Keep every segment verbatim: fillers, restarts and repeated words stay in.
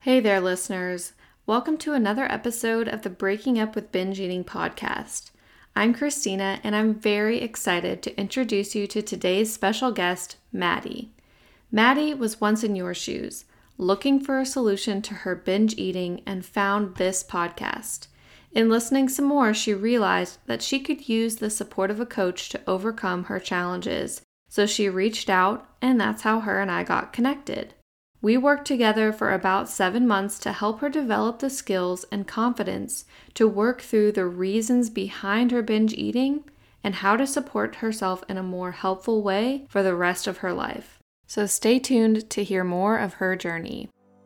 Hey there, listeners. Welcome to another episode of the Breaking Up with Binge Eating podcast. I'm Christina, and I'm very excited to introduce you to today's special guest, Maddie. Maddie was once in your shoes, looking for a solution to her binge eating and found this podcast. In listening some more, she realized that she could use the support of a coach to overcome her challenges. So she reached out, and that's how her and I got connected. We worked together for about seven months to help her develop the skills and confidence to work through the reasons behind her binge eating and how to support herself in a more helpful way for the rest of her life. So stay tuned to hear more of her journey.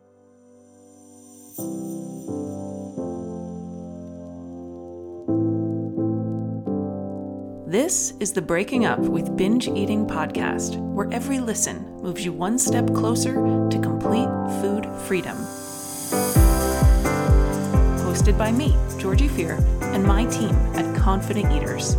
This is the Breaking Up with Binge Eating podcast, where every listen moves you one step closer to complete food freedom. Hosted by me, Georgie Fear, and my team at Confident Eaters.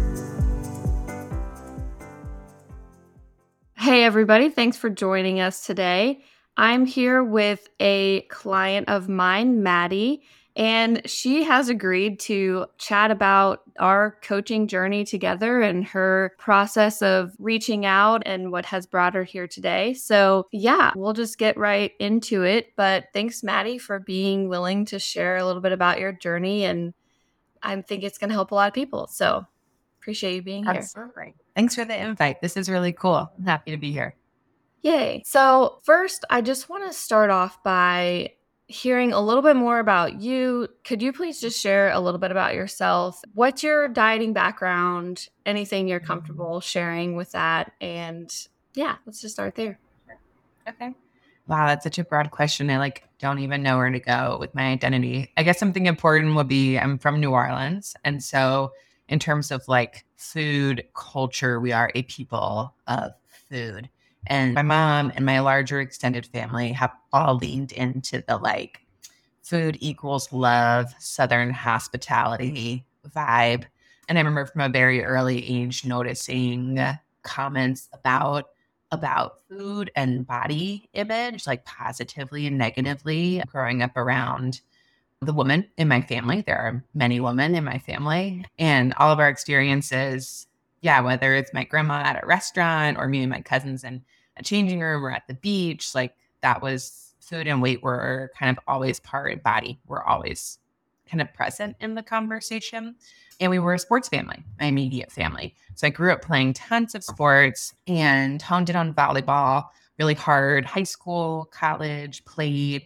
Hey everybody, thanks for joining us today. I'm here with a client of mine, Maddie, and she has agreed to chat about our coaching journey together and her process of reaching out and what has brought her here today. So yeah, we'll just get right into it. But thanks, Maddie, for being willing to share a little bit about your journey. And I think it's going to help a lot of people. So appreciate you being here. Absolutely. Thanks for the invite. This is really cool. I'm happy to be here. Yay. So first, I just want to start off by hearing a little bit more about you. Could you please just share a little bit about yourself? What's your dieting background? Anything you're comfortable sharing with that? And yeah, let's just start there. Okay. Wow, that's such a broad question. I like don't even know where to go with my identity. I guess something important would be I'm from New Orleans. And so in terms of like food culture, we are a people of food. And my mom and my larger extended family have all leaned into the like food equals love, Southern hospitality vibe. And I remember from a very early age noticing comments about about food and body image, like positively and negatively, growing up around the woman in my family. There are many women in my family, and all of our experiences, yeah, whether it's my grandma at a restaurant or me and my cousins in a changing room or at the beach, like that was food and weight were kind of always part, body were always kind of present in the conversation. And we were a sports family, my immediate family. So I grew up playing tons of sports and honed in on volleyball really hard, high school, college, played.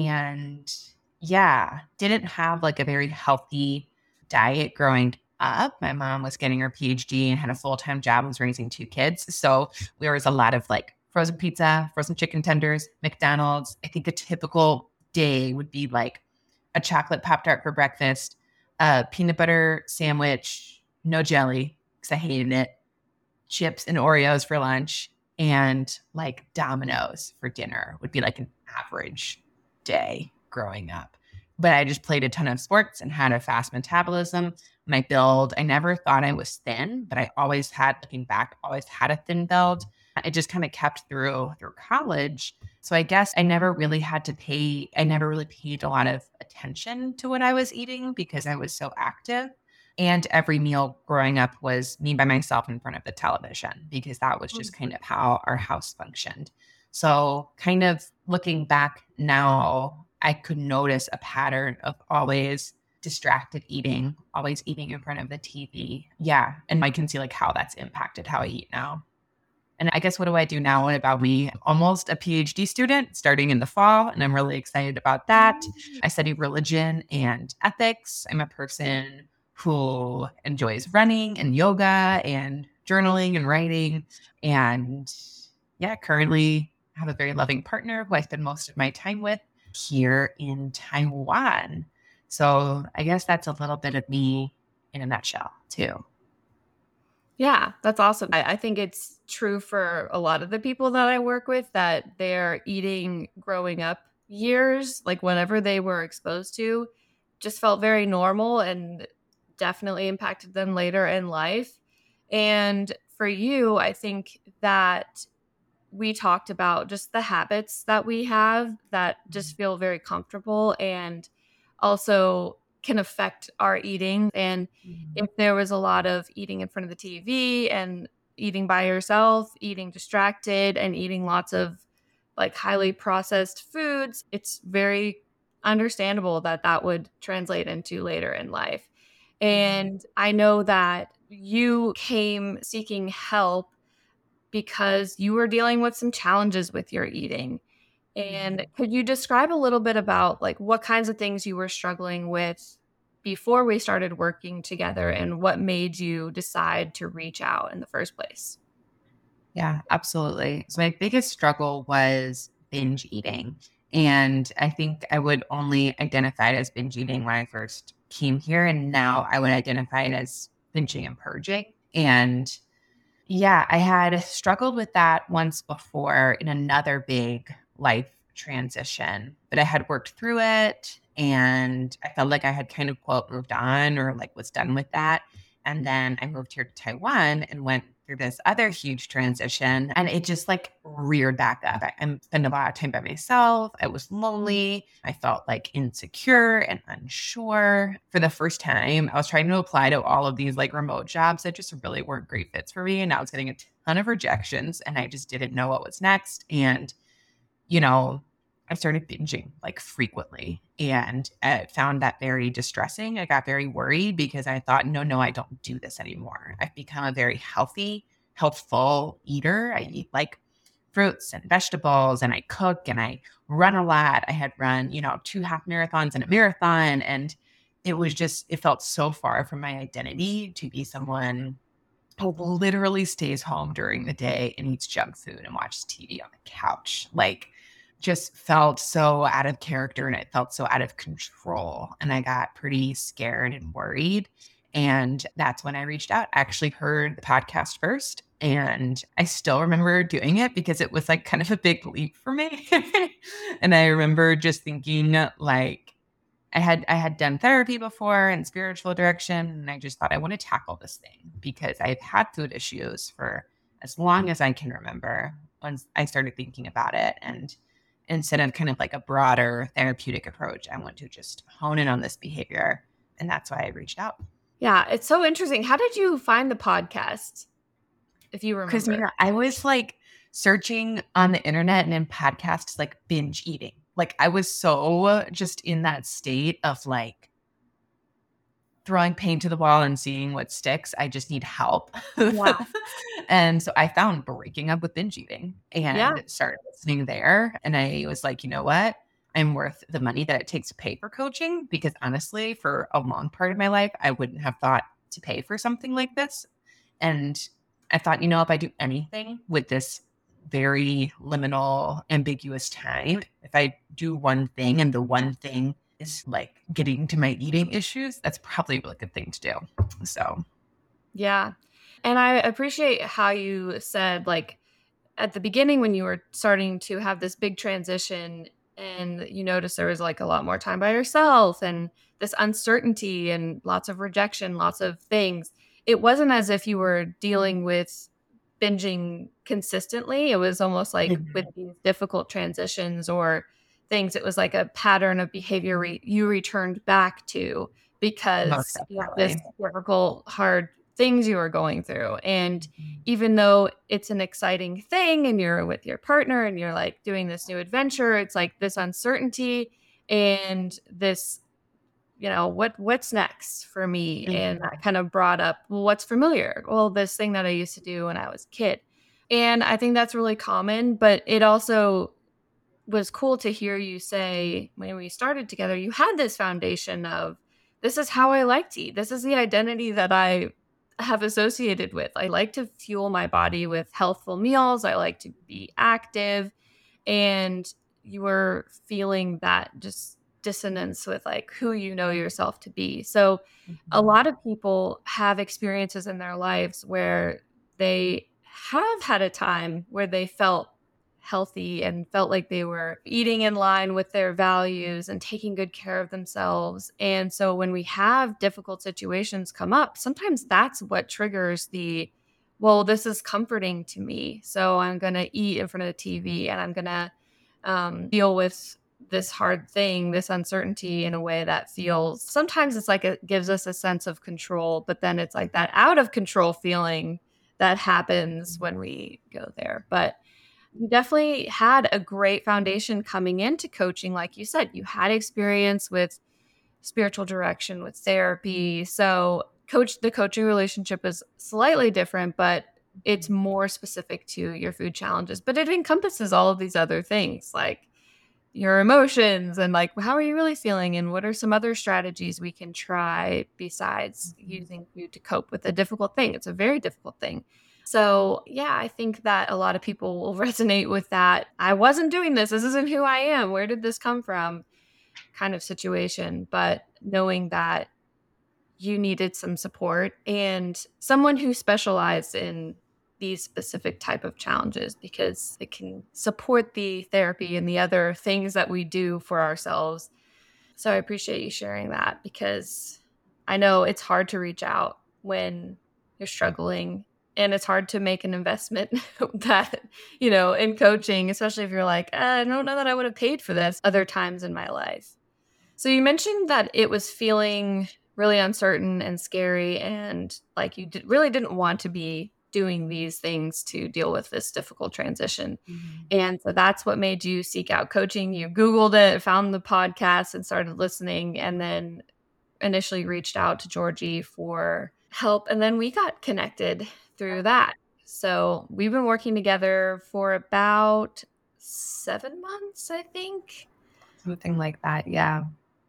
And yeah, didn't have like a very healthy diet growing up. My mom was getting her P H D and had a full-time job and was raising two kids. So there was a lot of like frozen pizza, frozen chicken tenders, McDonald's. I think a typical day would be like a chocolate Pop-Tart for breakfast, a peanut butter sandwich, no jelly because I hated it, chips and Oreos for lunch, and like Domino's for dinner would be like an average day growing up. But I just played a ton of sports and had a fast metabolism. My build, I never thought I was thin, but I always had, looking back, always had a thin build. It just kind of kept through through college. So I guess I never really had to pay, I never really paid a lot of attention to what I was eating because I was so active. And every meal growing up was me by myself in front of the television because that was just kind of how our house functioned. So kind of looking back now, I could notice a pattern of always distracted eating, always eating in front of the T V. Yeah. And I can see like how that's impacted how I eat now. And I guess what do I do now about me? Almost a P H D student starting in the fall, and I'm really excited about that. I study religion and ethics. I'm a person who enjoys running and yoga and journaling and writing. And yeah, currently I have a very loving partner who I spend most of my time with here in Taiwan. So I guess that's a little bit of me in a nutshell too. Yeah, that's awesome. I, I think it's true for a lot of the people that I work with that their eating growing up years, like whenever they were exposed to, just felt very normal and definitely impacted them later in life. And for you, I think that we talked about just the habits that we have that just feel very comfortable and also can affect our eating. And Mhm. if there was a lot of eating in front of the T V and eating by yourself, eating distracted, and eating lots of like highly processed foods, it's very understandable that that would translate into later in life. And I know that you came seeking help because you were dealing with some challenges with your eating. And Mhm. could you describe a little bit about like what kinds of things you were struggling with before we started working together and what made you decide to reach out in the first place? Yeah, absolutely. So my biggest struggle was binge eating. And I think I would only identify it as binge eating when I first came here. And now I would identify it as binging and purging. And yeah, I had struggled with that once before in another big life transition, but I had worked through it and I felt like I had kind of quote moved on or like was done with that. And then I moved here to Taiwan and went through this other huge transition and it just like reared back up. I, I spent a lot of time by myself. I was lonely. I felt like insecure and unsure. For the first time, I was trying to apply to all of these like remote jobs that just really weren't great fits for me. And I was getting a ton of rejections and I just didn't know what was next. And, you know, I started binging like frequently and I found that very distressing. I got very worried because I thought, no, no, I don't do this anymore. I've become a very healthy, healthful eater. I eat like fruits and vegetables and I cook and I run a lot. I had run, you know, two half marathons and a marathon. And it was just, it felt so far from my identity to be someone who literally stays home during the day and eats junk food and watches T V on the couch. Like, just felt so out of character and it felt so out of control. And I got pretty scared and worried. And that's when I reached out. I actually heard the podcast first. And I still remember doing it because it was like kind of a big leap for me. And I remember just thinking like I had I had done therapy before and spiritual direction. And I just thought I want to tackle this thing because I've had food issues for as long as I can remember once I started thinking about it. And instead of kind of like a broader therapeutic approach, I want to just hone in on this behavior. And that's why I reached out. Yeah, it's so interesting. How did you find the podcast, if you Because, remember? you know, I was like searching on the internet and in podcasts, like binge eating. Like I was so just in that state of like throwing paint to the wall and seeing what sticks. I just need help. Yeah. And so I found Breaking Up with Binge Eating Yeah. and started listening there. And I was like, you know what? I'm worth the money that it takes to pay for coaching because honestly, for a long part of my life, I wouldn't have thought to pay for something like this. And I thought, you know, if I do anything with this very liminal, ambiguous time, if I do one thing and the one thing is like getting to my eating issues, that's probably a really good thing to do. So, Yeah. And I appreciate how you said, like, at the beginning when you were starting to have this big transition and you noticed there was like a lot more time by yourself and this uncertainty and lots of rejection, lots of things. It wasn't as if you were dealing with binging consistently. It was almost like with Mhm. these difficult transitions or things, it was like a pattern of behavior re- you returned back to Most because you have this definitely. difficult, hard things you were going through. And Mhm. even though it's an exciting thing and you're with your partner and you're like doing this new adventure, it's like this uncertainty and this, you know, what what's next for me? And that kind of brought up, well, what's familiar? Well, this thing that I used to do when I was a kid. And I think that's really common, but it also was cool to hear you say when we started together, you had this foundation of this is how I like to eat. This is the identity that I have associated with. I like to fuel my body with healthful meals. I like to be active. And you were feeling that just dissonance with like who you know yourself to be. So a Mhm. lot of people have experiences in their lives where they have had a time where they felt healthy and felt like they were eating in line with their values and taking good care of themselves. And so when we have difficult situations come up, sometimes that's what triggers the well, this is comforting to me, so I'm going to eat in front of the T V and I'm going to um, deal with this hard thing, this uncertainty in a way that feels, sometimes it's like it gives us a sense of control, but then it's like that out of control feeling that happens when we go there. But you definitely had a great foundation coming into coaching. Like you said, you had experience with spiritual direction, with therapy. So coach the coaching relationship is slightly different, but it's more specific to your food challenges. But it encompasses all of these other things, like your emotions and like how are you really feeling and what are some other strategies we can try besides using food to cope with a difficult thing. It's a very difficult thing. So yeah, I think that a lot of people will resonate with that. I wasn't doing this. This isn't who I am. Where did this come from? Kind of situation. But knowing that you needed some support and someone who specialized in these specific type of challenges, because it can support the therapy and the other things that we do for ourselves. So I appreciate you sharing that, because I know it's hard to reach out when you're struggling, and it's hard to make an investment that, you know, in coaching, especially if you're like, I don't know that I would have paid for this other times in my life. So you mentioned that it was feeling really uncertain and scary, and like you did, really didn't want to be doing these things to deal with this difficult transition. Mm-hmm. And so that's what made you seek out coaching. You Googled it, found the podcast and started listening, and then initially reached out to Georgie for help. And then we got connected through that. So we've been working together for about seven months, I think. Something like that. Yeah.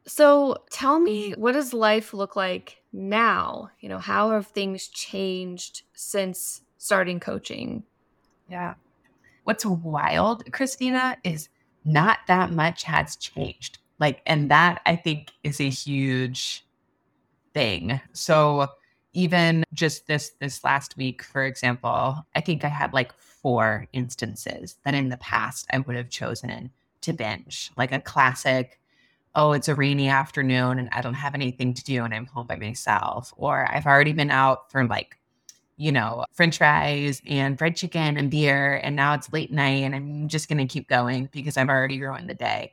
So tell me, what does life look like now? You know, how have things changed since starting coaching? Yeah. What's wild, Christina, is not that much has changed. Like, and that I think is a huge thing. So even just this, this last week, for example, I think I had like four instances that in the past I would have chosen to binge, like a classic, oh, it's a rainy afternoon and I don't have anything to do and I'm home by myself. Or I've already been out for like, you know, French fries and fried chicken and beer, and now it's late night and I'm just going to keep going because I've already ruined the day.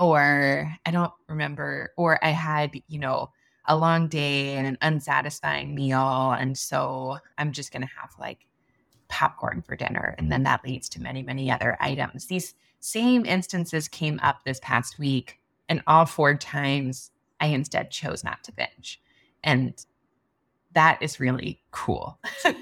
Or I don't remember, or I had, you know, a long day and an unsatisfying meal. And so I'm just going to have like popcorn for dinner. And then that leads to many, many other items. These same instances came up this past week. And all four times I instead chose not to binge. And that is really cool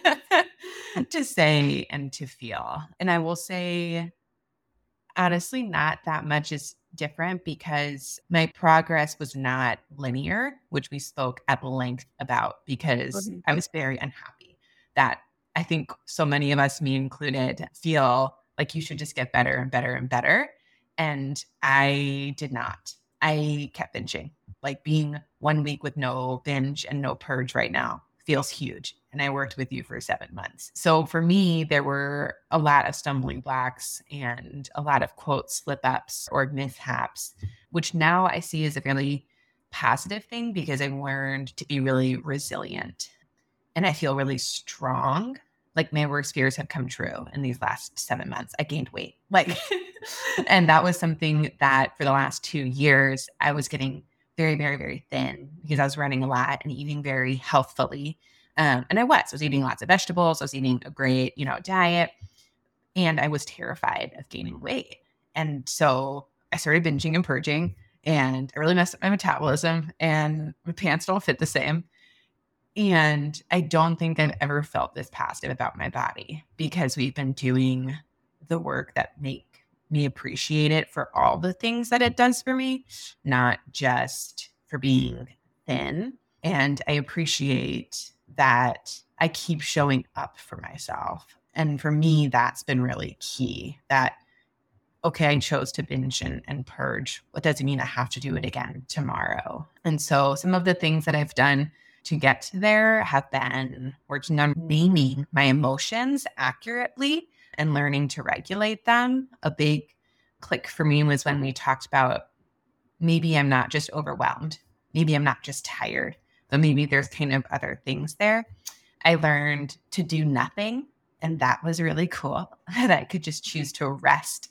to say and to feel. And I will say, honestly, not that much is different because my progress was not linear, which we spoke at length about, because mm-hmm. I was very unhappy that I think so many of us, me included, feel like you should just get better and better and better. And I did not. I kept binging. Like being one week with no binge and no purge right now feels huge. And I worked with you for seven months. So for me, there were a lot of stumbling blocks and a lot of quote slip ups or mishaps, which now I see as a really positive thing because I've learned to be really resilient. And I feel really strong. Like my worst fears have come true in these last seven months. I gained weight. Like, and that was something that for the last two years, I was getting very, very, very thin because I was running a lot and eating very healthfully. Um, and I was, I was eating lots of vegetables. I was eating a great, you know, diet. And I was terrified of gaining weight. And so I started binging and purging, and I really messed up my metabolism, and my pants don't fit the same. And I don't think I've ever felt this positive about my body because we've been doing the work that make me appreciate it for all the things that it does for me, not just for being thin. And I appreciate that I keep showing up for myself. And for me, that's been really key, that, okay, I chose to binge and, and purge. What doesn't mean I have to do it again tomorrow. And so some of the things that I've done to get to there have been working on naming my emotions accurately and learning to regulate them. A big click for me was when we talked about maybe I'm not just overwhelmed, maybe I'm not just tired, but maybe there's kind of other things there. I learned to do nothing. And that was really cool that I could just choose to rest.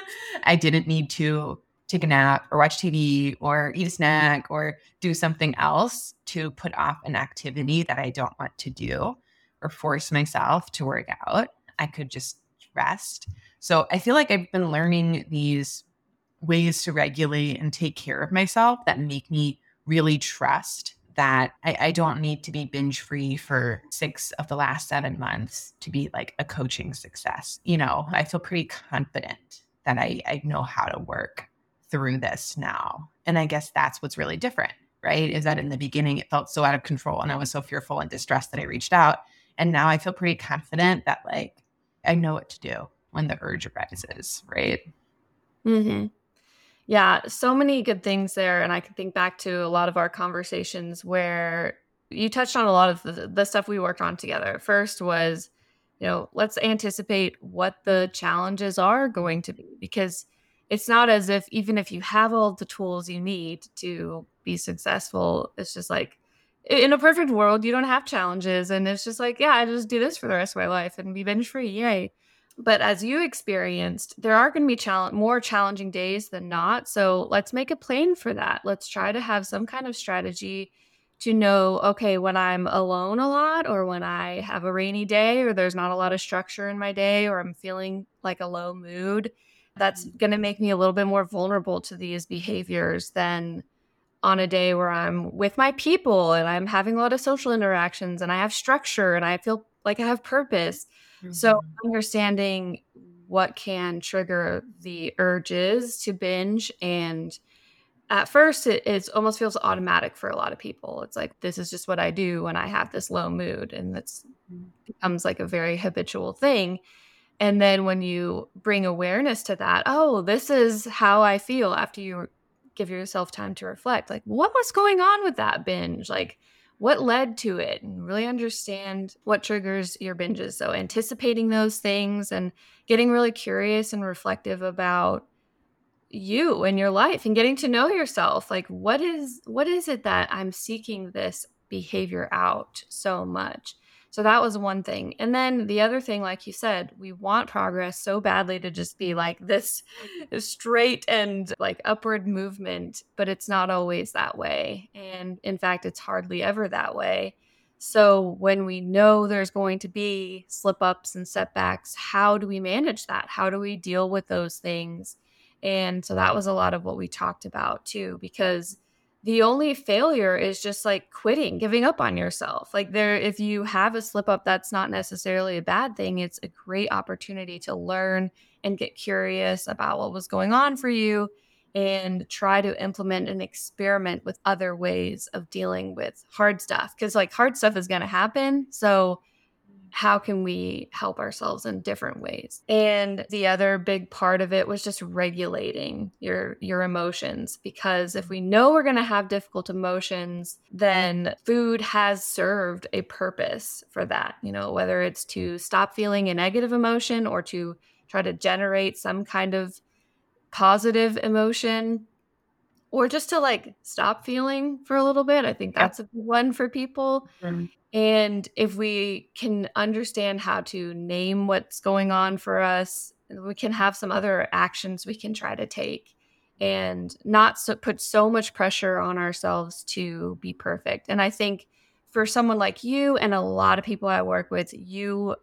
I didn't need to take a nap or watch T V or eat a snack or do something else to put off an activity that I don't want to do or force myself to work out. I could just rest. So I feel like I've been learning these ways to regulate and take care of myself that make me really trust that I, I don't need to be binge free for six of the last seven months to be like a coaching success. You know, I feel pretty confident that I, I know how to work through this now. And I guess that's what's really different, right? Is that in the beginning, it felt so out of control and I was so fearful and distressed that I reached out. And now I feel pretty confident that like, I know what to do when the urge arises, right? Mm-hmm. Yeah, so many good things there. And I can think back to a lot of our conversations where you touched on a lot of the, the stuff we worked on together. First was, you know, let's anticipate what the challenges are going to be, because it's not as if even if you have all the tools you need to be successful, it's just like, in a perfect world, you don't have challenges. And it's just like, yeah, I just do this for the rest of my life and be binge free. Yay. But as you experienced, there are going to be challenge more challenging days than not. So let's make a plan for that. Let's try to have some kind of strategy to know, okay, when I'm alone a lot or when I have a rainy day or there's not a lot of structure in my day or I'm feeling like a low mood, that's going to make me a little bit more vulnerable to these behaviors than on a day where I'm with my people and I'm having a lot of social interactions and I have structure and I feel like I have purpose. Mm-hmm. So understanding what can trigger the urges to binge, and at first it it's almost feels automatic for a lot of people. It's like, this is just what I do when I have this low mood, and that's becomes like a very habitual thing. And then when you bring awareness to that, oh, this is how I feel after you give yourself time to reflect, like, what was going on with that binge? Like, what led to it? And really understand what triggers your binges. So anticipating those things and getting really curious and reflective about you and your life and getting to know yourself. Like, what is what is it that I'm seeking this behavior out so much? So that was one thing. And then the other thing, like you said, we want progress so badly to just be like this straight and like upward movement, but it's not always that way. And in fact, it's hardly ever that way. So when we know there's going to be slip ups and setbacks, how do we manage that? How do we deal with those things? And so that was a lot of what we talked about too, because the only failure is just like quitting, giving up on yourself. Like, there, if you have a slip up, that's not necessarily a bad thing. It's a great opportunity to learn and get curious about what was going on for you and try to implement and experiment with other ways of dealing with hard stuff. Because like hard stuff is going to happen. So how can we help ourselves in different ways? And the other big part of it was just regulating your your emotions, because if we know we're going to have difficult emotions, then food has served a purpose for that, you know, whether it's to stop feeling a negative emotion or to try to generate some kind of positive emotion, or just to like stop feeling for a little bit. I think that's a good one for people. Mm-hmm. And if we can understand how to name what's going on for us, we can have some other actions we can try to take and not so, put so much pressure on ourselves to be perfect. And I think for someone like you and a lot of people I work with, you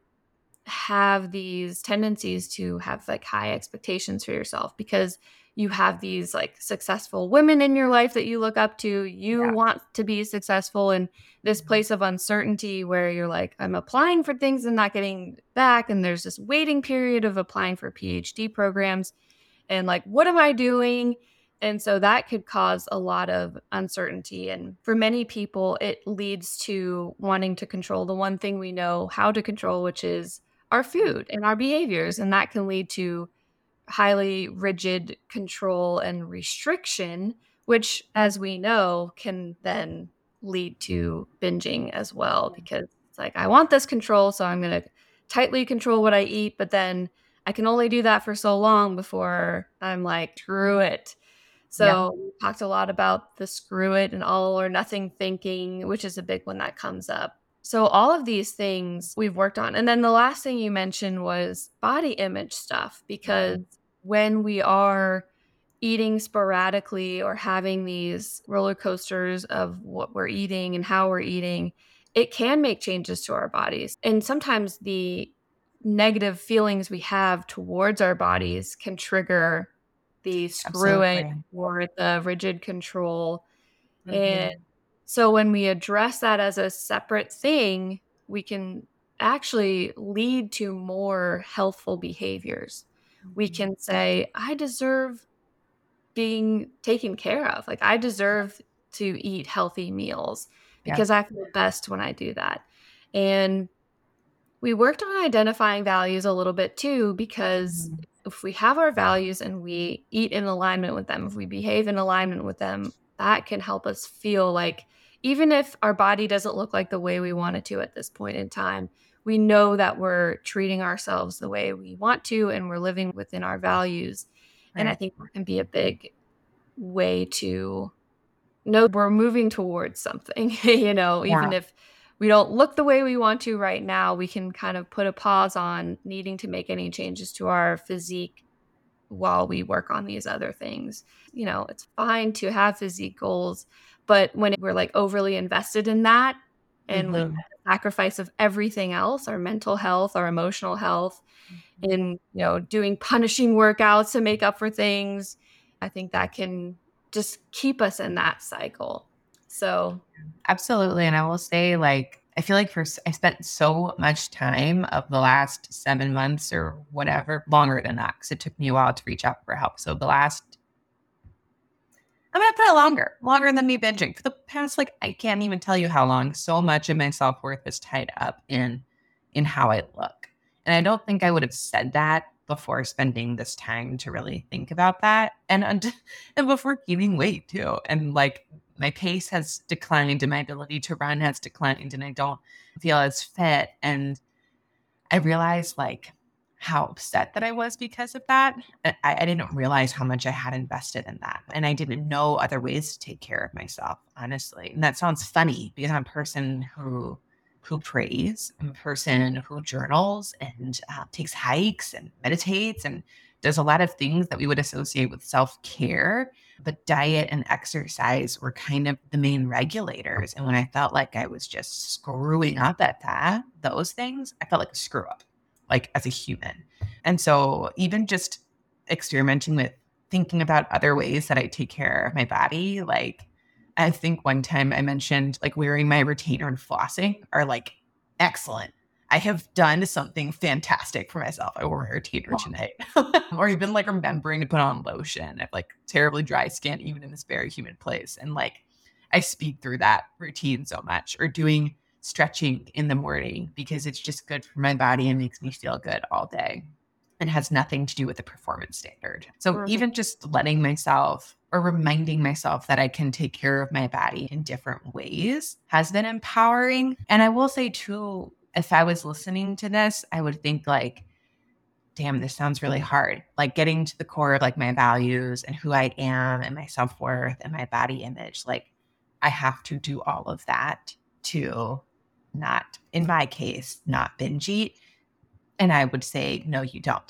have these tendencies to have like high expectations for yourself because you have these like successful women in your life that you look up to. You yeah. want to be successful in this place of uncertainty where you're like, I'm applying for things and not getting back. And there's this waiting period of applying for PhD programs. And like, what am I doing? And so that could cause a lot of uncertainty. And for many people, it leads to wanting to control the one thing we know how to control, which is our food and our behaviors. And that can lead to highly rigid control and restriction, which, as we know, can then lead to binging as well, because it's like, I want this control, so I'm going to tightly control what I eat, but then I can only do that for so long before I'm like, screw it. So yeah. we talked a lot about the screw it and all or nothing thinking, which is a big one that comes up. So all of these things we've worked on. And then the last thing you mentioned was body image stuff, because when we are eating sporadically or having these roller coasters of what we're eating and how we're eating, it can make changes to our bodies. And sometimes the negative feelings we have towards our bodies can trigger the screwing Absolutely. or the rigid control. Mhm. And so when we address that as a separate thing, we can actually lead to more healthful behaviors. We can say, I deserve being taken care of. Like, I deserve to eat healthy meals Yeah. because I feel best when I do that. And we worked on identifying values a little bit too, because Mhm. if we have our values and we eat in alignment with them, if we behave in alignment with them, that can help us feel like, even if our body doesn't look like the way we want it to at this point in time, we know that we're treating ourselves the way we want to and we're living within our values. And I Right. think that can be a big way to know we're moving towards something, you know, even Yeah. if we don't look the way we want to right now, we can kind of put a pause on needing to make any changes to our physique while we work on these other things. You know, it's fine to have physique goals, but when we're like overly invested in that and we Mhm. sacrifice of everything else, our mental health, our emotional health, in, you know, doing punishing workouts to make up for things, I think that can just keep us in that cycle. So, Absolutely. And I will say, like, I feel like for s- I spent so much time of the last seven months or whatever, longer than that, because it took me a while to reach out for help. So the last, I'm gonna put it longer, longer than me binging. For the past, like, I can't even tell you how long. So much of my self worth is tied up in in how I look, and I don't think I would have said that before spending this time to really think about that, and and, and before gaining weight too, and like my pace has declined, and my ability to run has declined, and I don't feel as fit, and I realized like how upset that I was because of that. I, I didn't realize how much I had invested in that. And I didn't know other ways to take care of myself, honestly. And that sounds funny because I'm a person who who prays, I'm a person who journals and uh, takes hikes and meditates and does a lot of things that we would associate with self-care. But diet and exercise were kind of the main regulators. And when I felt like I was just screwing up at that, those things, I felt like a screw up, like as a human. And so even just experimenting with thinking about other ways that I take care of my body, like I think one time I mentioned like wearing my retainer and flossing are like excellent. I have done something fantastic for myself. I wore a retainer tonight. Or even like remembering to put on lotion. I have like terribly dry skin, even in this very humid place. And like I speed through that routine so much, or doing stretching in the morning because it's just good for my body and makes me feel good all day and has nothing to do with the performance standard. So mhm. even just letting myself or reminding myself that I can take care of my body in different ways has been empowering. And I will say too, if I was listening to this, I would think like, damn, this sounds really hard. Like getting to the core of like my values and who I am and my self-worth and my body image. Like I have to do all of that to not, in my case, not binge eat. And I would say, no, you don't.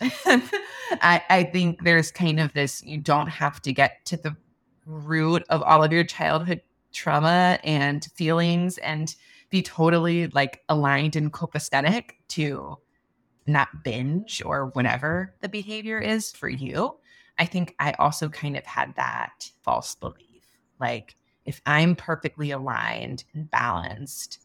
I, I think there's kind of this, you don't have to get to the root of all of your childhood trauma and feelings and be totally like aligned and copacetic to not binge or whatever the behavior is for you. I think I also kind of had that false belief. Like if I'm perfectly aligned and balanced,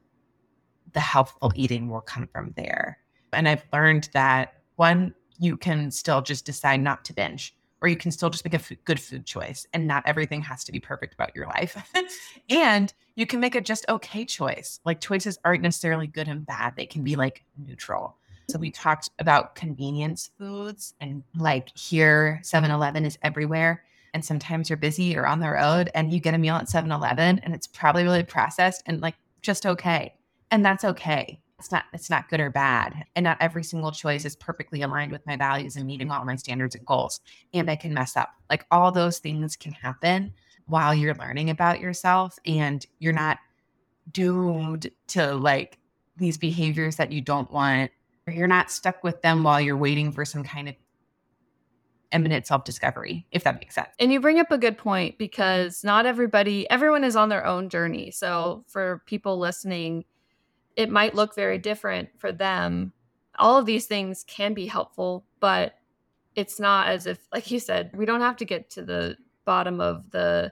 the healthful eating will come from there. And I've learned that one, you can still just decide not to binge, or you can still just make a f- good food choice, and not everything has to be perfect about your life. And you can make a just okay choice. Like choices aren't necessarily good and bad, they can be like neutral. So we talked about convenience foods, and like here, seven eleven is everywhere. And sometimes you're busy or on the road and you get a meal at seven eleven and it's probably really processed and like just okay. And that's okay. It's not it's not good or bad. And not every single choice is perfectly aligned with my values and meeting all my standards and goals. And I can mess up. Like all those things can happen while you're learning about yourself, and you're not doomed to like these behaviors that you don't want, or you're not stuck with them while you're waiting for some kind of imminent self-discovery, if that makes sense. And you bring up a good point, because not everybody, everyone is on their own journey. So for people listening, it might look very different for them. All of these things can be helpful, but it's not as if, like you said, we don't have to get to the bottom of the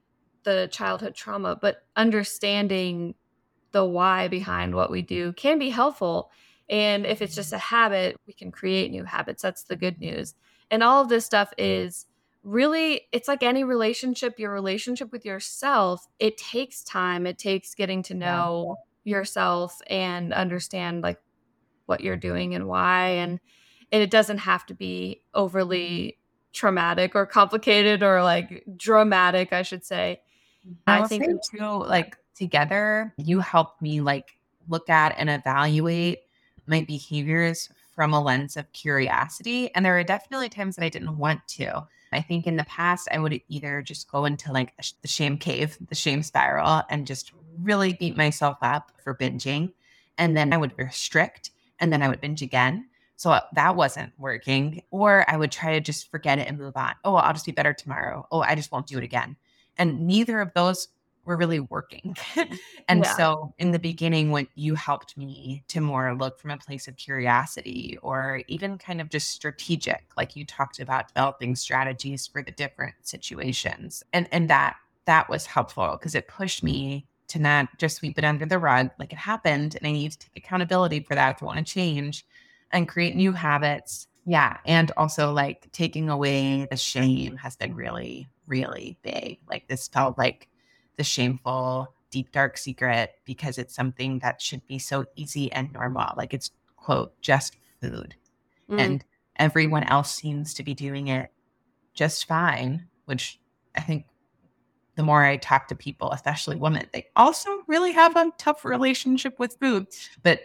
the childhood trauma, but understanding the why behind what we do can be helpful. And if it's just a habit, we can create new habits. That's the good news. And all of this stuff is really, it's like any relationship, your relationship with yourself, it takes time. It takes getting to know yeah. yourself and understand like what you're doing and why. And, and it doesn't have to be overly traumatic or complicated or like dramatic, I should say. I, I think too, like together, you helped me like look at and evaluate my behaviors from a lens of curiosity. And there are definitely times that I didn't want to. I think in the past, I would either just go into like the shame cave, the shame spiral, and just really beat myself up for binging. And then I would restrict, and then I would binge again. So that wasn't working. Or I would try to just forget it and move on. Oh, I'll just be better tomorrow. Oh, I just won't do it again. And neither of those were really working. and yeah. so in the beginning, when you helped me to more look from a place of curiosity or even kind of just strategic, like you talked about developing strategies for the different situations. And, and that, that was helpful because it pushed me to not just sweep it under the rug like it happened. And I need to take accountability for that if I want to change and create new habits. Yeah. And also like taking away the shame has been really, really big. Like this felt like the shameful, deep, dark secret because it's something that should be so easy and normal. Like it's, quote, just food. Mm. And everyone else seems to be doing it just fine, which I think the more I talk to people, especially women, they also really have a tough relationship with food. But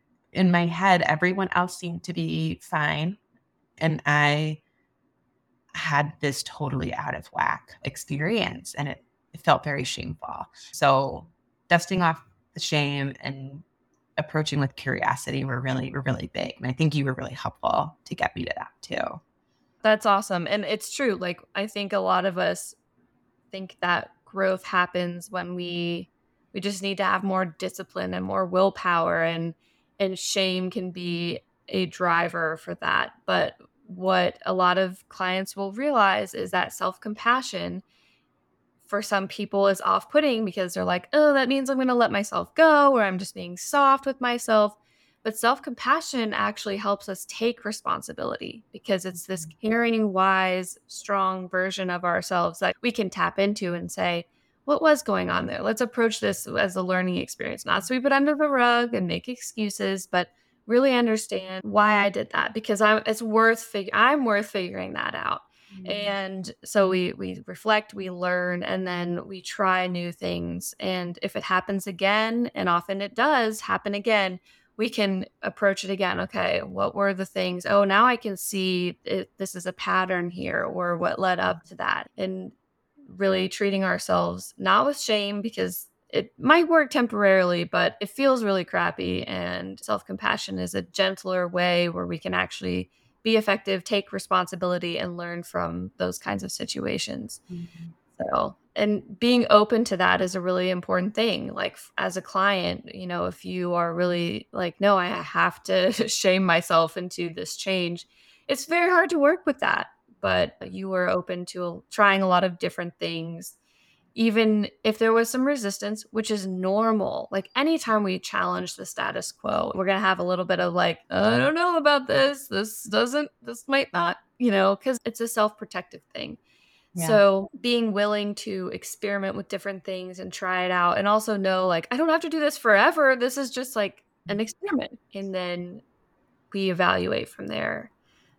in my head, everyone else seemed to be fine. And I had this totally out of whack experience, and it, it felt very shameful. So dusting off the shame and approaching with curiosity were really, were really big. And I think you were really helpful to get me to that too. That's awesome. And it's true. Like, I think a lot of us think that growth happens when we, we just need to have more discipline and more willpower, and, and shame can be a driver for that. But what a lot of clients will realize is that self-compassion for some people is off-putting because they're like, oh, that means I'm going to let myself go, or I'm just being soft with myself. But self-compassion actually helps us take responsibility because it's this caring, wise, strong version of ourselves that we can tap into and say, what was going on there? Let's approach this as a learning experience, not sweep it under the rug and make excuses, but really understand why I did that, because I'm, it's worth fig- I'm worth figuring that out. Mm-hmm. And so we, we reflect, we learn, and then we try new things. And if it happens again, and often it does happen again, we can approach it again. Okay, what were the things? Oh, now I can see it, this is a pattern here, or what led up to that. And really treating ourselves not with shame, because it might work temporarily, but it feels really crappy. And self-compassion is a gentler way where we can actually be effective, take responsibility, and learn from those kinds of situations. Mm-hmm. So, and being open to that is a really important thing. Like as a client, you know, if you are really like, no, I have to shame myself into this change, it's very hard to work with that. But you were open to trying a lot of different things, even if there was some resistance, which is normal. Like anytime we challenge the status quo, we're going to have a little bit of like, I don't know about this. This doesn't, this might not, you know, because it's a self-protective thing. Yeah. So being willing to experiment with different things and try it out, and also know like, I don't have to do this forever. This is just like an experiment. And then we evaluate from there.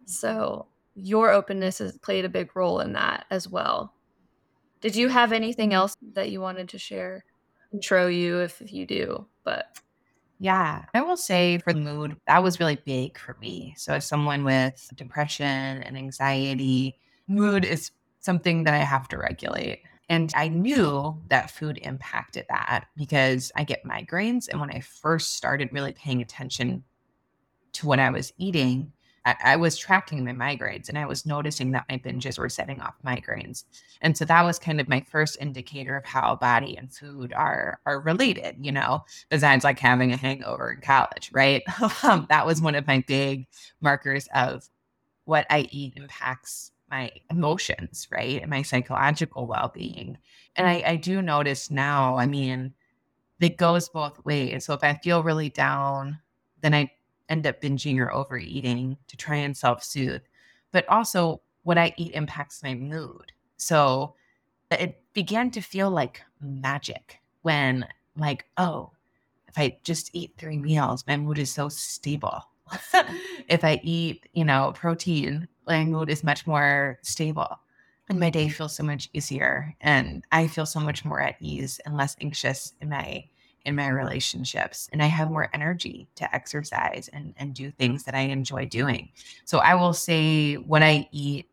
So your openness has played a big role in that as well. Did you have anything else that you wanted to share? Intro you if you do, but. Yeah, I will say for the mood, that was really big for me. So as someone with depression and anxiety, mood is something that I have to regulate. And I knew that food impacted that because I get migraines. And when I first started really paying attention to what I was eating, I, I was tracking my migraines and I was noticing that my binges were setting off migraines. And so that was kind of my first indicator of how body and food are are related, you know, besides like having a hangover in college, right? um, that was one of my big markers of what I eat impacts my emotions, right? And my psychological well-being. And I, I do notice now, I mean, it goes both ways. So if I feel really down, then I end up binging or overeating to try and self-soothe. But also what I eat impacts my mood. So it began to feel like magic when like, oh, if I just eat three meals, my mood is so stable. If I eat, you know, protein, my mood is much more stable and my day feels so much easier and I feel so much more at ease and less anxious in my in my relationships. And I have more energy to exercise and, and do things that I enjoy doing. So I will say what I eat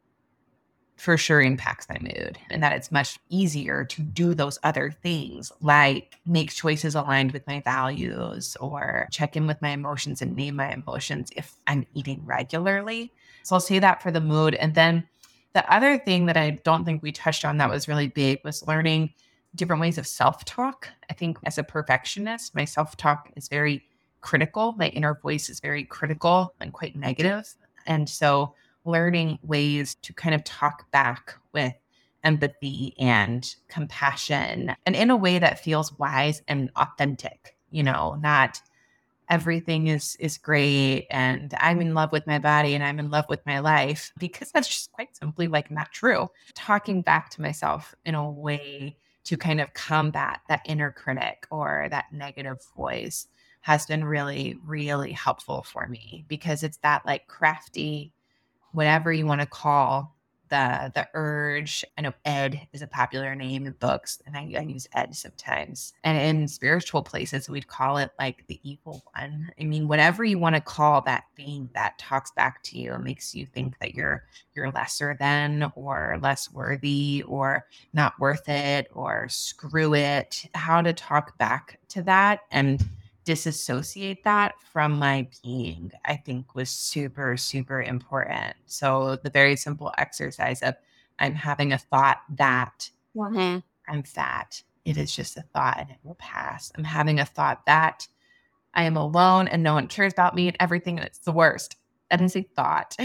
for sure impacts my mood and that it's much easier to do those other things like make choices aligned with my values or check in with my emotions and name my emotions if I'm eating regularly. So I'll say that for the mood. And then the other thing that I don't think we touched on that was really big was learning different ways of self-talk. I think as a perfectionist, my self-talk is very critical. My inner voice is very critical and quite negative. And so learning ways to kind of talk back with empathy and compassion and in a way that feels wise and authentic, you know, not everything is is great and I'm in love with my body and I'm in love with my life, because that's just quite simply like not true. Talking back to myself in a way to kind of combat that inner critic or that negative voice has been really, really helpful for me because it's that like crafty, whatever you want to call the the urge. I know Ed is a popular name in books, and I, I use Ed sometimes. And in spiritual places, we'd call it like the evil one. I mean, whatever you want to call that thing that talks back to you and makes you think that you're you're lesser than or less worthy or not worth it or screw it. How to talk back to that and disassociate that from my being, I think was super, super important. So the very simple exercise of I'm having a thought that mm-hmm. I'm fat. It is just a thought and it will pass. I'm having a thought that I am alone and no one cares about me and everything. And it's the worst. That is a thought.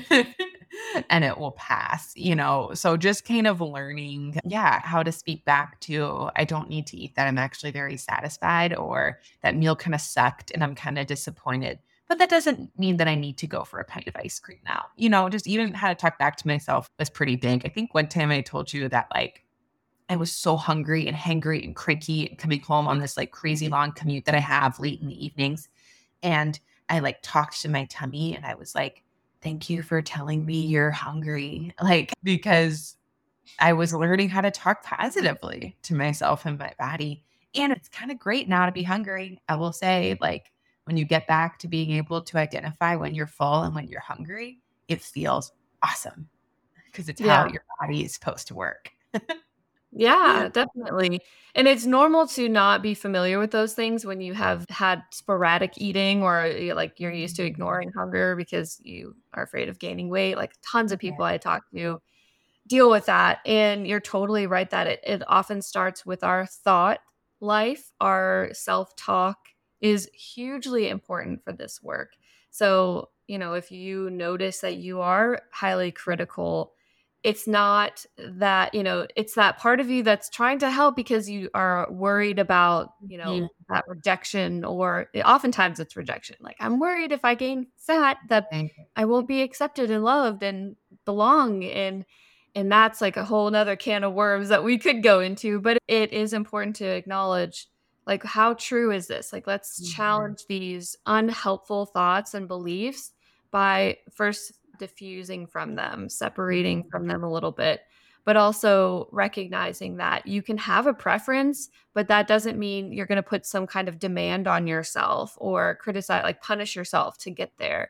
And it will pass, you know? So just kind of learning, yeah, how to speak back to, I don't need to eat that. I'm actually very satisfied, or that meal kind of sucked and I'm kind of disappointed. But that doesn't mean that I need to go for a pint of ice cream now. You know, just even how to talk back to myself was pretty big. I think one time I told you that like, I was so hungry and hangry and cranky and coming home on this like crazy long commute that I have late in the evenings. And I like talked to my tummy and I was like, thank you for telling me you're hungry. Like, because I was learning how to talk positively to myself and my body. And it's kind of great now to be hungry. I will say, like, when you get back to being able to identify when you're full and when you're hungry, it feels awesome because it's Yeah. how your body is supposed to work. Yeah, definitely. And it's normal to not be familiar with those things when you have had sporadic eating or you're, like you're used to ignoring hunger because you are afraid of gaining weight. Like tons of people I talk to deal with that. And you're totally right that it, it often starts with our thought life. Our self-talk is hugely important for this work. So, you know, if you notice that you are highly critical, it's not that, you know, it's that part of you that's trying to help because you are worried about, you know, Mhm. that rejection, or oftentimes it's rejection. Like, I'm worried if I gain fat that Thank you. I won't be accepted and loved and belong. And, and that's like a whole nother can of worms that we could go into, but it is important to acknowledge, like, how true is this? Like, let's Mhm. challenge these unhelpful thoughts and beliefs by first diffusing from them, separating from them a little bit, but also recognizing that you can have a preference, but that doesn't mean you're going to put some kind of demand on yourself or criticize, like punish yourself to get there.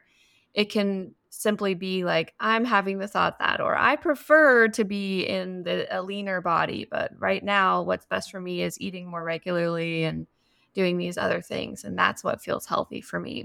it can simply be like, I'm having the thought that, or I prefer to be in the, a leaner body, but right now what's best for me is eating more regularly and doing these other things. And that's what feels healthy for me.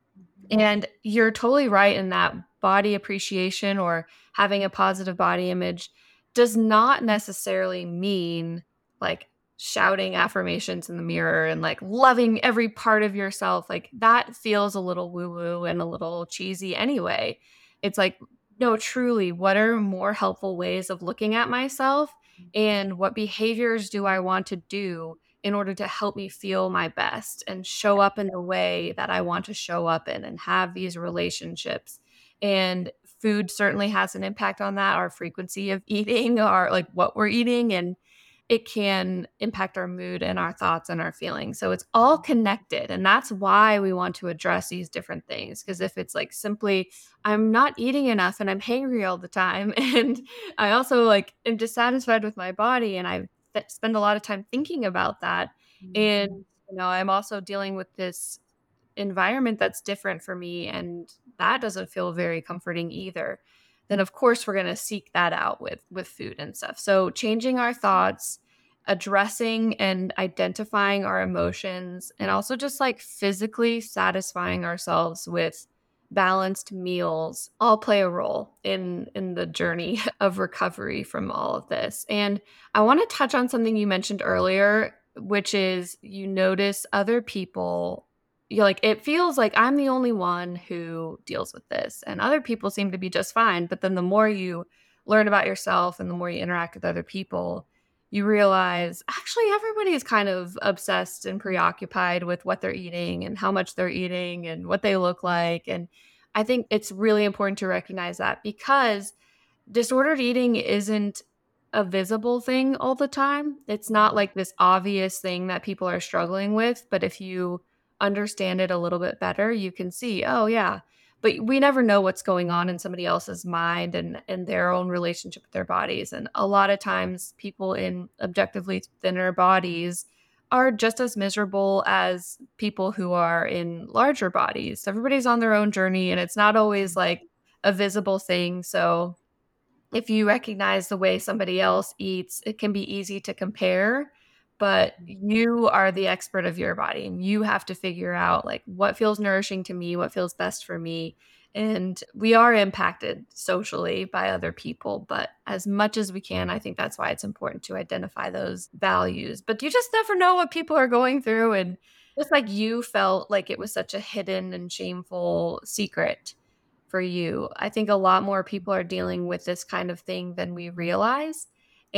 And you're totally right in that body appreciation or having a positive body image does not necessarily mean like shouting affirmations in the mirror and like loving every part of yourself. Like that feels a little woo woo and a little cheesy anyway. It's like, no, truly, what are more helpful ways of looking at myself and what behaviors do I want to do in order to help me feel my best and show up in the way that I want to show up in and have these relationships. And food certainly has an impact on that, our frequency of eating, or like what we're eating, and it can impact our mood and our thoughts and our feelings. So it's all connected. And that's why we want to address these different things. Because if it's like simply, I'm not eating enough and I'm hangry all the time, and I also like am dissatisfied with my body, and I th- spend a lot of time thinking about that. Mm-hmm. And, you know, I'm also dealing with this environment that's different for me, and that doesn't feel very comforting either, then of course we're going to seek that out with with food and stuff. So changing our thoughts, addressing and identifying our emotions, and also just like physically satisfying ourselves with balanced meals all play a role in in the journey of recovery from all of this. And I want to touch on something you mentioned earlier, which is you notice other people, you're like, it feels like I'm the only one who deals with this and other people seem to be just fine. But then the more you learn about yourself and the more you interact with other people, you realize actually everybody is kind of obsessed and preoccupied with what they're eating and how much they're eating and what they look like. And I think it's really important to recognize that, because disordered eating isn't a visible thing all the time. It's not like this obvious thing that people are struggling with. But if you understand it a little bit better, you can see, oh yeah, but we never know what's going on in somebody else's mind and, and their own relationship with their bodies. And a lot of times people in objectively thinner bodies are just as miserable as people who are in larger bodies. So everybody's on their own journey, and it's not always like a visible thing. So if you recognize the way somebody else eats, it can be easy to compare, but you are the expert of your body, and you have to figure out like what feels nourishing to me, what feels best for me. And we are impacted socially by other people, but as much as we can, I think that's why it's important to identify those values. But you just never know what people are going through. And just like you felt like it was such a hidden and shameful secret for you, I think a lot more people are dealing with this kind of thing than we realize.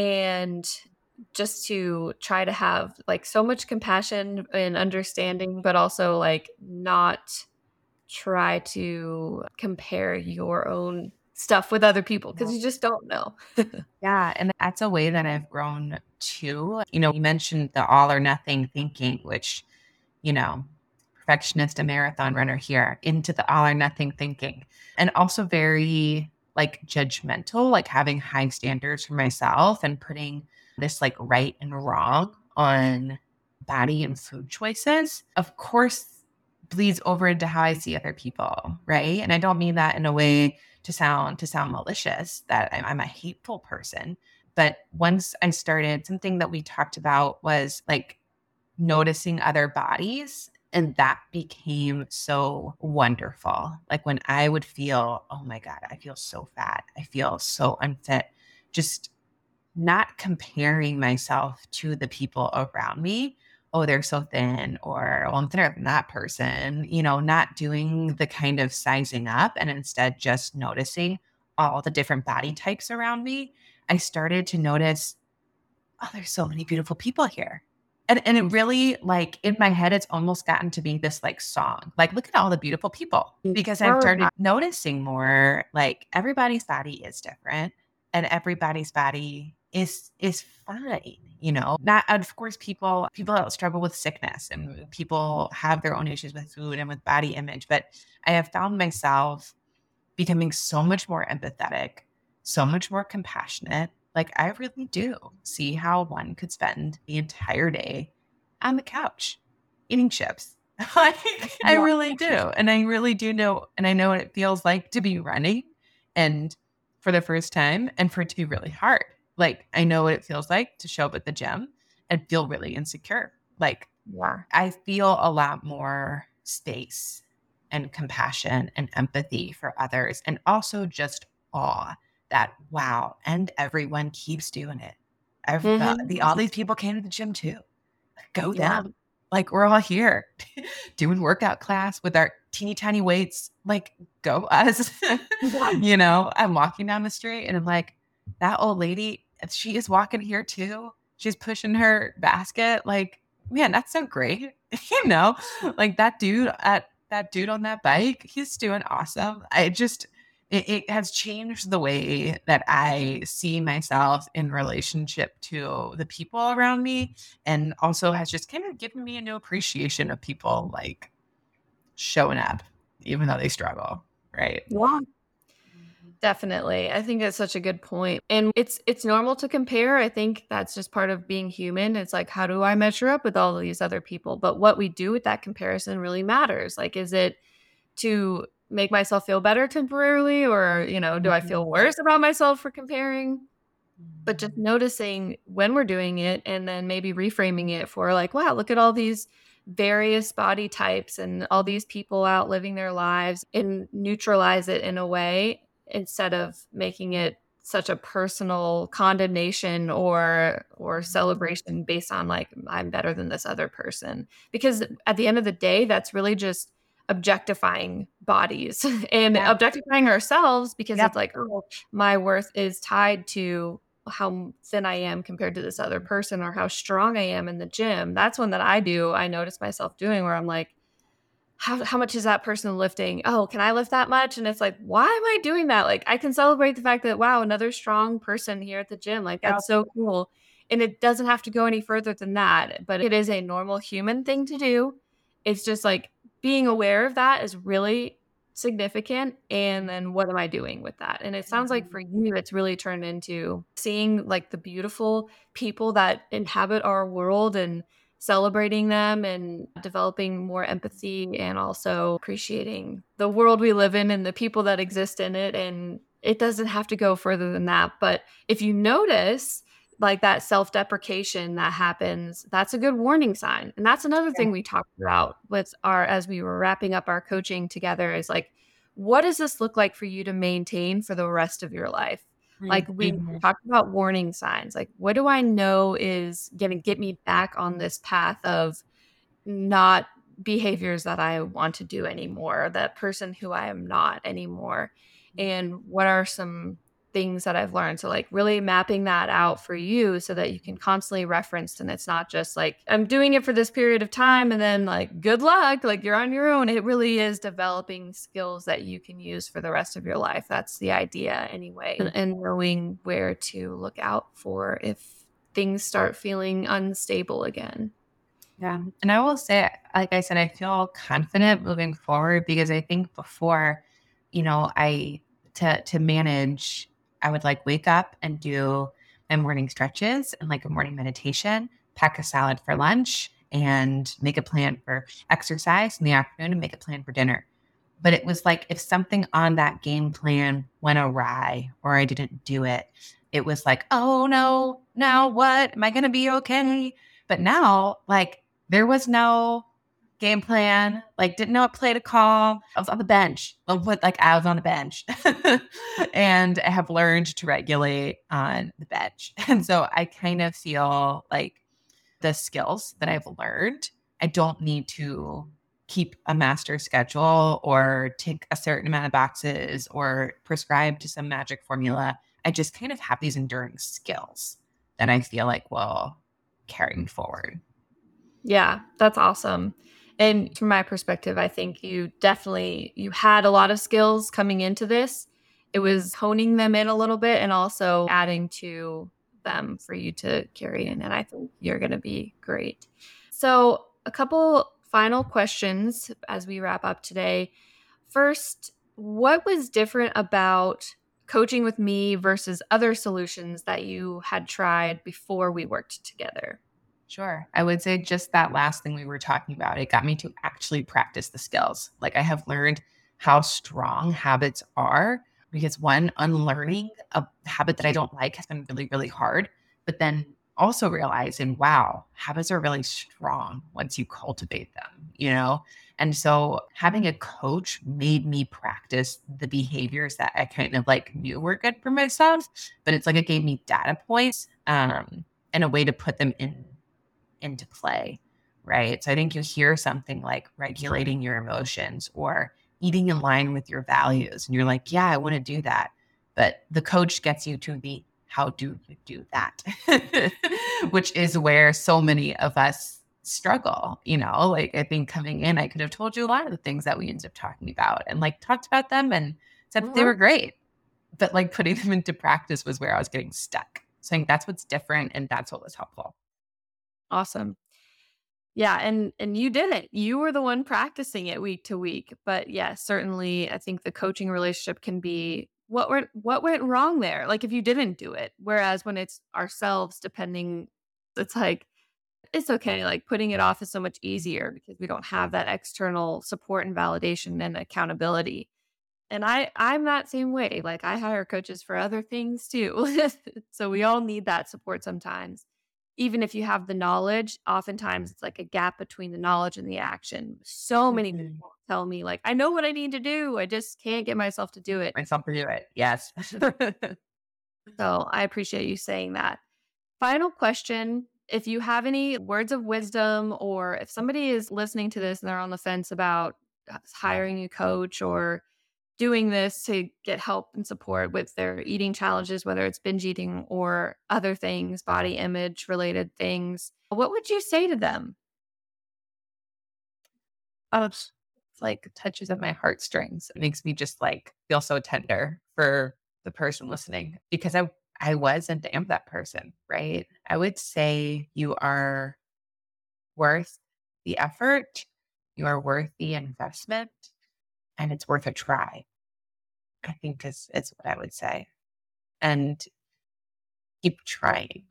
And just to try to have like so much compassion and understanding, but also like not try to compare your own stuff with other people, because you just don't know. Yeah. And that's a way that I've grown too. You know, you mentioned the all or nothing thinking, which, you know, perfectionist and marathon runner here, into the all or nothing thinking, and also very like judgmental, like having high standards for myself and putting this like right and wrong on body and food choices, of course, bleeds over into how I see other people, right? And I don't mean that in a way to sound to sound malicious, that I'm, I'm a hateful person. But once I started, something that we talked about was like noticing other bodies, and that became so wonderful. Like when I would feel, oh my God, I feel so fat, I feel so unfit, just not comparing myself to the people around me. Oh, they're so thin, or oh, I'm thinner than that person, you know, not doing the kind of sizing up, and instead just noticing all the different body types around me. I started to notice, oh, there's so many beautiful people here. And, and it really, like, in my head, it's almost gotten to be this like song, like, look at all the beautiful people, because I've started noticing more, like, everybody's body is different and everybody's body is is fine, you know. Not, of course, people people that struggle with sickness, and people have their own issues with food and with body image, but I have found myself becoming so much more empathetic, so much more compassionate. Like, I really do see how one could spend the entire day on the couch eating chips Like, I really do. And I really do know, and I know what it feels like to be running and for the first time and for it to be really hard. Like, I know what it feels like to show up at the gym and feel really insecure. Like, Yeah. I feel a lot more space and compassion and empathy for others, and also just awe that, wow, and everyone keeps doing it. Every, uh, Mhm. the, all these people came to the gym too. Go Yeah. them. Like, we're all here doing workout class with our teeny tiny weights. Like, go us. You know, I'm walking down the street and I'm like, that old lady, she is walking here too. She's pushing her basket. Like, man, that's so great. You know, like that dude at that dude on that bike, he's doing awesome. I just, it, it has changed the way that I see myself in relationship to the people around me, and also has just kind of given me a new appreciation of people like showing up, even though they struggle. Right. Yeah. Definitely. I think that's such a good point. And it's it's normal to compare. I think that's just part of being human. It's like, how do I measure up with all of these other people? But what we do with that comparison really matters. Like, is it to make myself feel better temporarily, or, you know, do I feel worse about myself for comparing? But just noticing when we're doing it and then maybe reframing it for like, wow, look at all these various body types and all these people out living their lives, and neutralize it in a way instead of making it such a personal condemnation or or celebration based on like, I'm better than this other person. Because at the end of the day, that's really just objectifying bodies and Yeah. objectifying ourselves, because Yep. it's like, oh, my worth is tied to how thin I am compared to this other person, or how strong I am in the gym. That's one that I do. I notice myself doing, where I'm like, how, how much is that person lifting? Oh, can I lift that much? And it's like, why am I doing that? Like, I can celebrate the fact that, wow, another strong person here at the gym. Like, that's so cool. And it doesn't have to go any further than that, but it is a normal human thing to do. It's just like being aware of that is really significant. And then what am I doing with that? And it sounds like for you, it's really turned into seeing like the beautiful people that inhabit our world and celebrating them and developing more empathy, and also appreciating the world we live in and the people that exist in it. And it doesn't have to go further than that. But if you notice like that self-deprecation that happens, that's a good warning sign. And that's another thing we talked about with our, as we were wrapping up our coaching together, is like, what does this look like for you to maintain for the rest of your life? Like, we Mhm. talked about warning signs. Like, what do I know is going to get me back on this path of not behaviors that I want to do anymore, that person who I am not anymore? And what are some things that I've learned? So like really mapping that out for you so that you can constantly reference, and it's not just like, I'm doing it for this period of time and then like, good luck, like you're on your own. It really is developing skills that you can use for the rest of your life. That's the idea anyway. And, and knowing where to look out for if things start feeling unstable again. Yeah. And I will say, like I said, I feel confident moving forward, because I think before, you know, I, to, to manage, I would like wake up and do my morning stretches and like a morning meditation, pack a salad for lunch, and make a plan for exercise in the afternoon and make a plan for dinner. But it was like, if something on that game plan went awry or I didn't do it, it was like, oh no, now what? Am I going to be okay? But now, like, there was no game plan, like didn't know what play to call. I was on the bench. Well, like I was on the bench and I have learned to regulate on the bench. And so I kind of feel like the skills that I've learned, I don't need to keep a master schedule or tick a certain amount of boxes or prescribe to some magic formula. I just kind of have these enduring skills that I feel like will carry me forward. Yeah, that's awesome. And from my perspective, I think you definitely, you had a lot of skills coming into this. It was honing them in a little bit and also adding to them for you to carry in. And I think you're going to be great. So a couple final questions as we wrap up today. First, what was different about coaching with me versus other solutions that you had tried before we worked together? Sure. I would say just that last thing we were talking about, it got me to actually practice the skills. Like I have learned how strong habits are because one, unlearning a habit that I don't like has been really, really hard. But then also realizing, wow, habits are really strong once you cultivate them, you know? And so having a coach made me practice the behaviors that I kind of like knew were good for myself, but it's like it gave me data points um, and a way to put them in into play, right? So I think you hear something like regulating your emotions or eating in line with your values, and you're like, yeah, I want to do that. But the coach gets you to the how do you do that, which is where so many of us struggle. You know, like I think coming in, I could have told you a lot of the things that we ended up talking about and like talked about them and said that they were great. But like putting them into practice was where I was getting stuck. So I think that's what's different and that's what was helpful. Awesome. Yeah, and and you did it. You were the one practicing it week to week. But yeah, certainly I think the coaching relationship can be what went what went wrong there? Like if you didn't do it. Whereas when it's ourselves depending, it's like it's okay. Like putting it off is so much easier because we don't have that external support and validation and accountability. And I I'm that same way. Like I hire coaches for other things too. So we all need that support sometimes. Even if you have the knowledge, oftentimes it's like a gap between the knowledge and the action. So many Mhm. people tell me like, I know what I need to do. I just can't get myself to do it. Myself to do it. Yes. So I appreciate you saying that. Final question. If you have any words of wisdom, or if somebody is listening to this and they're on the fence about hiring a coach or doing this to get help and support with their eating challenges, whether it's binge eating or other things, body image related things, what would you say to them? Oh, it's it's like touches at my heartstrings. It makes me just like feel so tender for the person listening because I I was and am that person, right? I would say you are worth the effort, you are worth the investment, and it's worth a try. I think is is what I would say. And keep trying,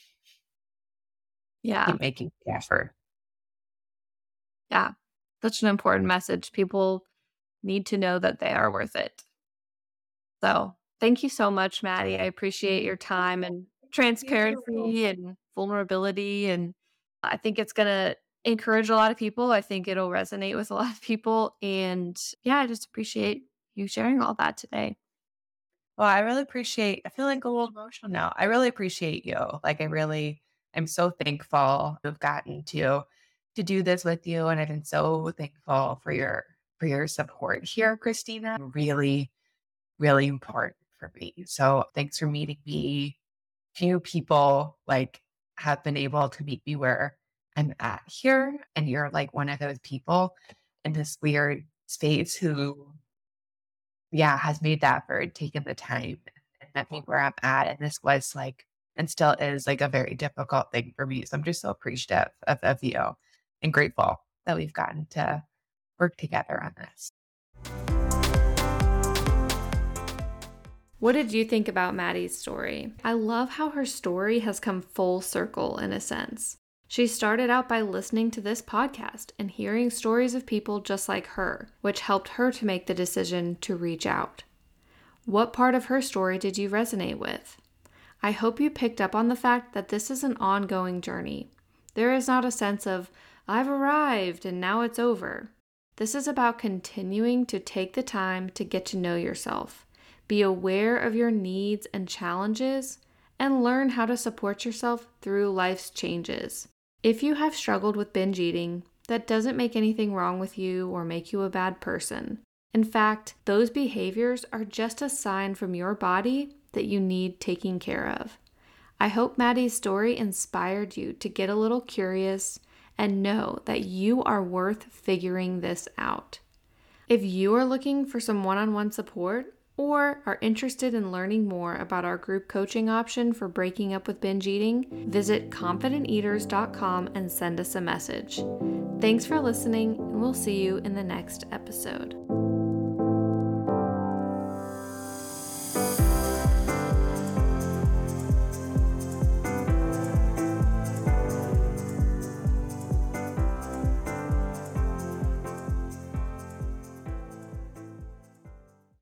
Yeah. keep making the effort. Yeah. Such an important message. People need to know that they are worth it. So thank you so much, Maddie. I appreciate your time and transparency and vulnerability. And I think it's going to encourage a lot of people. I think it'll resonate with a lot of people. And yeah, I just appreciate you sharing all that today. Well, I really appreciate I feel like a little emotional now. I really appreciate you. Like I really I'm so thankful to have gotten to to do this with you. And I've been so thankful for your for your support here, Christina. Really, really important for me. So thanks for meeting me. Few people like have been able to meet me where I'm at here. And you're like one of those people in this weird space who yeah, has made that effort, taken the time and met me where I'm at. And this was like, and still is like a very difficult thing for me. So I'm just so appreciative of, of you and grateful that we've gotten to work together on this. What did you think about Maddie's story? I love how her story has come full circle in a sense. She started out by listening to this podcast and hearing stories of people just like her, which helped her to make the decision to reach out. What part of her story did you resonate with? I hope you picked up on the fact that this is an ongoing journey. There is not a sense of, I've arrived and now it's over. This is about continuing to take the time to get to know yourself, be aware of your needs and challenges, and learn how to support yourself through life's changes. If you have struggled with binge eating, that doesn't make anything wrong with you or make you a bad person. In fact, those behaviors are just a sign from your body that you need taking care of. I hope Maddie's story inspired you to get a little curious and know that you are worth figuring this out. If you are looking for some one-on-one support or are interested in learning more about our group coaching option for breaking up with binge eating, visit confident eaters dot com and send us a message. Thanks for listening, and we'll see you in the next episode.